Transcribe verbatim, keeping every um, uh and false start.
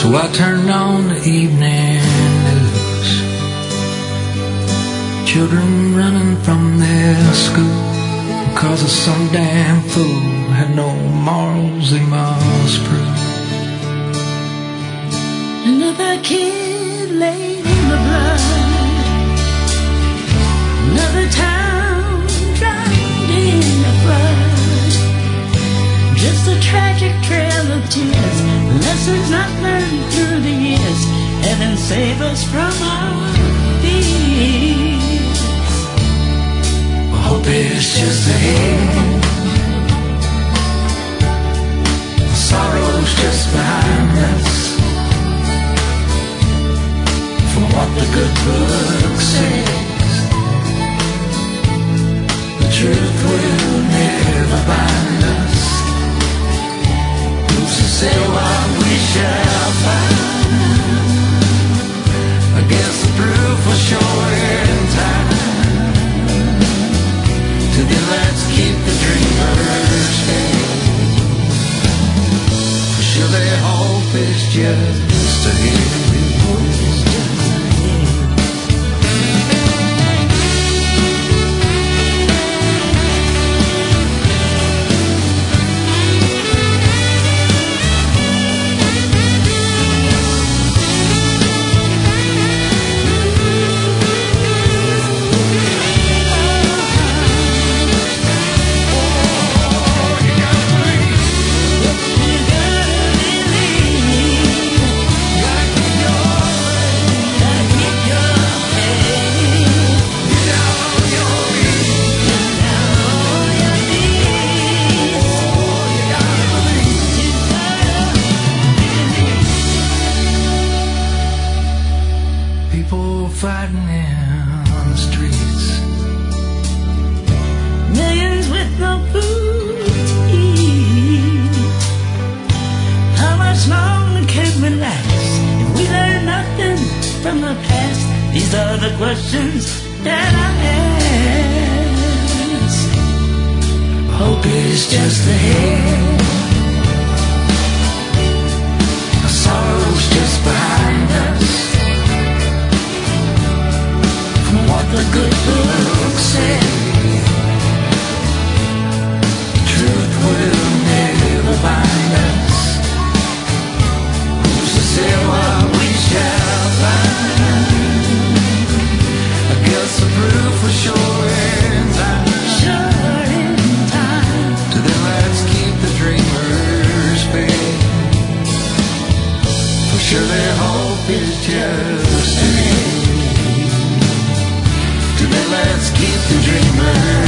So I turned on the evening news. Children running from their school because of some damn fool had no morals he must prove. Another kid laid in the blood. Another town drowned in the flood. Just a tragic trail of tears, lessons not learned through the years. Heaven save us from our fears. Hope is just ahead. Sorrow's just behind us. From what the good book says, the truth will never bind us. Who's to say what we shall find? I guess the proof will show in time. Till then, let's keep the dreamers faith. For surely hope is just ahead. Fighting on the streets, millions with no food to eat. How much longer can we last if we learn nothing from the past? These are the questions that I ask. Hope is just ahead. Sorrow's just behind us. What the good book said, truth will never bind us. Who's to say what we shall find? I guess the proof will show in time. Sure in time. So then let's keep the dreamers faith. For surely hope is just ahead. Let's keep the dreamers.